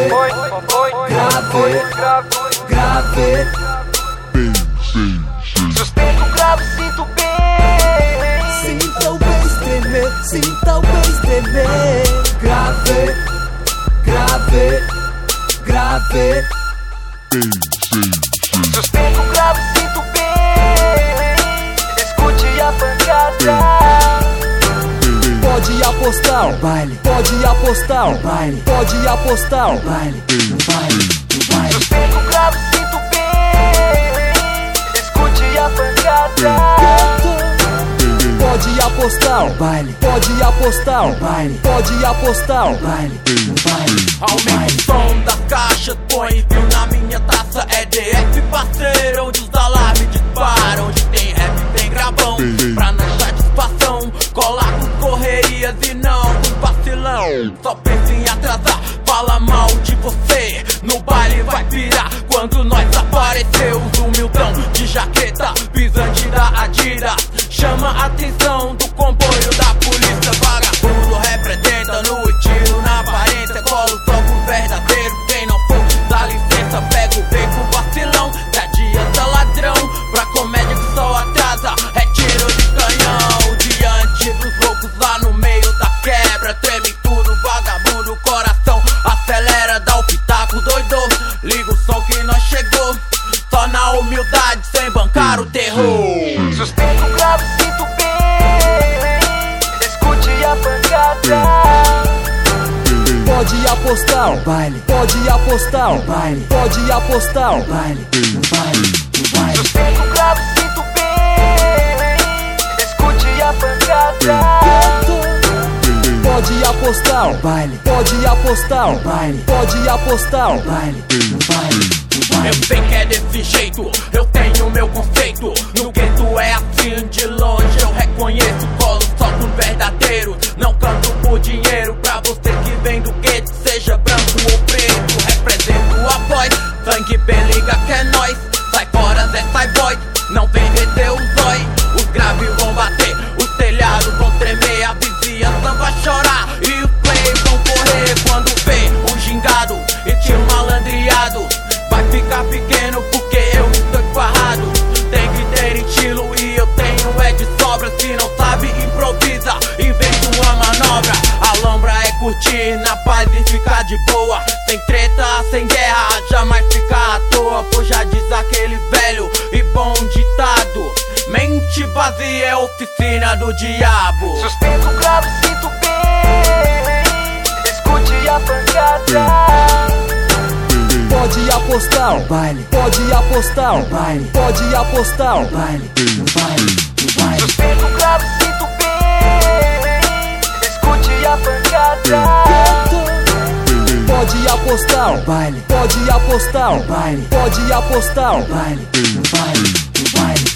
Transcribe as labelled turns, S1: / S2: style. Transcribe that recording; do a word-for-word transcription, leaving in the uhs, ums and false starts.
S1: grave, grave. Sustento grave, sinto bem.
S2: Sinta o bass tremer, sinta o bass tremer.
S1: Grave, grave, grave. Sustento grave, sinto bem. Escute a pancada.
S2: Pode apostar,
S1: no baile.
S2: Pode apostar,
S1: no baile.
S2: Pode apostar,
S1: no baile, no baile, no baile. Sustento grave, sinto bem. Escute a pancada.
S2: Pode apostar,
S1: no baile.
S2: Pode apostar,
S1: no baile.
S2: Pode apostar,
S1: no baile, no baile.
S3: Aumenta o som das caixas, põe vinho na minha taça. É D F, parceiro, onde os alarmes disparam. Onde tem rap, tem gravão, pra não satisfação. Cola com correrias e não com vacilão. Só pensa em atrasar, fala mal de você. No baile vai pirar quando nós apareceu. Os humildão de jaqueta, pisante da Adidas. Chama a atenção do comboio da polícia. Vagabundo representa no estilo, na aparência. Colo só com verdadeiro. Quem não for, dá licença, pega o beco, vacilão. Se adianta ladrão, pra comédia que só atrasa. É tiro de canhão, diante dos loucos lá no meio da quebra. Treme tudo, vagabundo, coração acelera, dá o pitaco doido. Liga o som que nós chegou, só na humildade, sem bancar o terror.
S1: Sustento grave, sinto bem. Escute a pancada.
S2: Pode apostar,
S1: no baile.
S2: Pode apostar,
S1: no baile.
S2: Pode apostar,
S1: no baile, no baile, no baile. Sustento grave, sinto bem. Escute a pancada.
S2: Pode apostar,
S1: no baile.
S2: Pode apostar,
S1: no baile.
S2: Pode apostar,
S1: no baile, no baile, no baile.
S3: Eu sei que é desse jeito, eu tenho meu conceito. No gueto é assim, de longe eu reconheço. Colo só com verdadeiro, não canto por dinheiro. Pra você que vem do gueto, seja branco ou preto, represento a voz. Sangue bem liga que é nóis. Sai fora, Zé, sai boy. Não vem meter o zói. Os graves vão bater, os telhados vão tremer. A vizinhança vai chorar e os plays vão correr. Quando vê um gingado e tiro malandreado, vai ficar pequeno porque eu estou esparrado. Tem que ter estilo e eu tenho é de sobra. Se não sabe, improvisa, inventa uma manobra. A lombra é curtir na paz e ficar de boa. Sem treta, sem guerra, jamais ficar à toa. Pois já diz aquele velho e bom ditado: mente vazia é oficina do diabo.
S1: Sustento grave, sinto bem. Escute a pancada.
S2: Pode apostar,
S1: no baile.
S2: Pode apostar,
S1: no baile.
S2: Pode apostar,
S1: no baile, no baile, no baile. Sustento grave, sinto bem. Escute a pancada.
S2: Pode apostar,
S1: no baile.
S2: Pode apostar,
S1: no baile.
S2: Pode apostar,
S1: no baile, no baile, no baile.